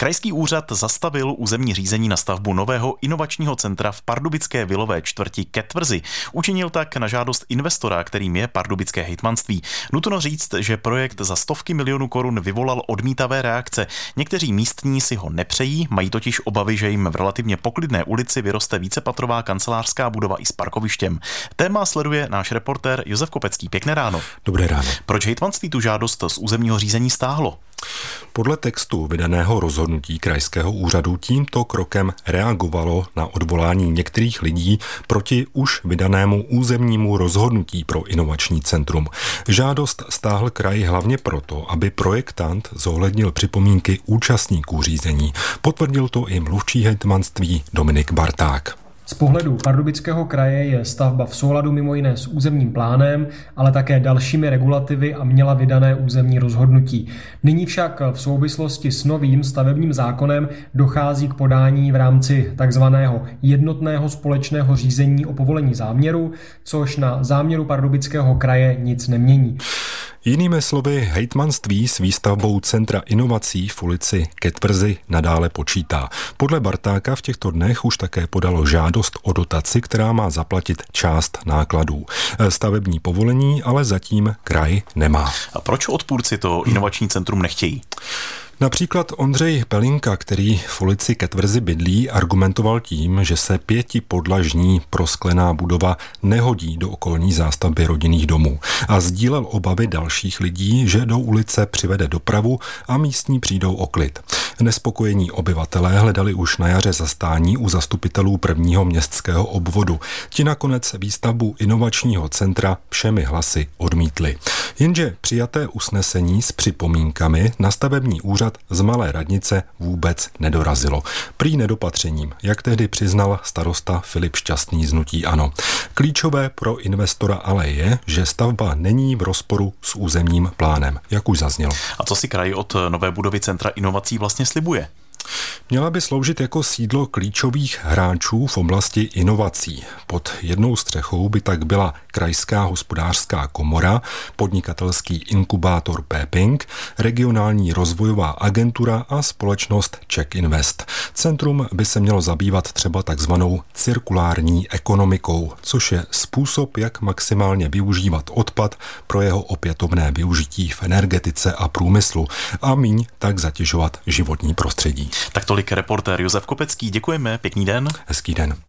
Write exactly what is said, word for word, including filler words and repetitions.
Krajský úřad zastavil územní řízení na stavbu nového inovačního centra v pardubické vilové čtvrti Ke Tvrzi. Učinil tak na žádost investora, kterým je pardubické hejtmanství. Nutno říct, že projekt za stovky milionů korun vyvolal odmítavé reakce. Někteří místní si ho nepřejí, mají totiž obavy, že jim v relativně poklidné ulici vyroste vícepatrová kancelářská budova i s parkovištěm. Téma sleduje náš reportér Josef Kopecký. Pěkné ráno. Dobré ráno. Proč hejtmanství tu žádost z územního řízení stáhlo? Podle textu vydaného rozhodnutí krajského úřadu tímto krokem reagovalo na odvolání některých lidí proti už vydanému územnímu rozhodnutí pro inovační centrum. Žádost stáhl kraj hlavně proto, aby projektant zohlednil připomínky účastníků řízení. Potvrdil to i mluvčí hejtmanství Dominik Barták. Z pohledu Pardubického kraje je stavba v souladu mimo jiné s územním plánem, ale také dalšími regulativy a měla vydané územní rozhodnutí. Nyní však v souvislosti s novým stavebním zákonem dochází k podání v rámci takzvaného jednotného společného řízení o povolení záměru, což na záměru Pardubického kraje nic nemění. Jinými slovy, hejtmanství s výstavbou centra inovací v ulici Ke Tvrzi nadále počítá. Podle Bartáka v těchto dnech už také podalo žádost o dotaci, která má zaplatit část nákladů. Stavební povolení ale zatím kraj nemá. A proč odpůrci to inovační centrum nechtějí? Například Ondřej Pelinka, který v ulici Ke Tvrzi bydlí, argumentoval tím, že se pětipodlažní prosklená budova nehodí do okolní zástavby rodinných domů a sdílel obavy dalších lidí, že do ulice přivede dopravu a místní přijdou o klid. Nespokojení obyvatelé hledali už na jaře zastání u zastupitelů prvního městského obvodu. Ti nakonec výstavbu inovačního centra všemi hlasy odmítli. Jenže přijaté usnesení s připomínkami na stavební úřad z Malé radnice vůbec nedorazilo. Prý nedopatřením, jak tehdy přiznal starosta Filip Šťastný z hnutí ANO. Klíčové pro investora ale je, že stavba není v rozporu s územním plánem, jak už zaznělo. A co si kraj od nové budovy centra inovací vlastně slibuje? Měla by sloužit jako sídlo klíčových hráčů v oblasti inovací. Pod jednou střechou by tak byla Krajská hospodářská komora, podnikatelský inkubátor Péping, regionální rozvojová agentura a společnost Czech Invest. Centrum by se mělo zabývat třeba takzvanou cirkulární ekonomikou, což je způsob, jak maximálně využívat odpad pro jeho opětovné využití v energetice a průmyslu a míň tak zatěžovat životní prostředí. Tak tolik reportér Josef Kopecký. Děkujeme, pěkný den. Hezký den.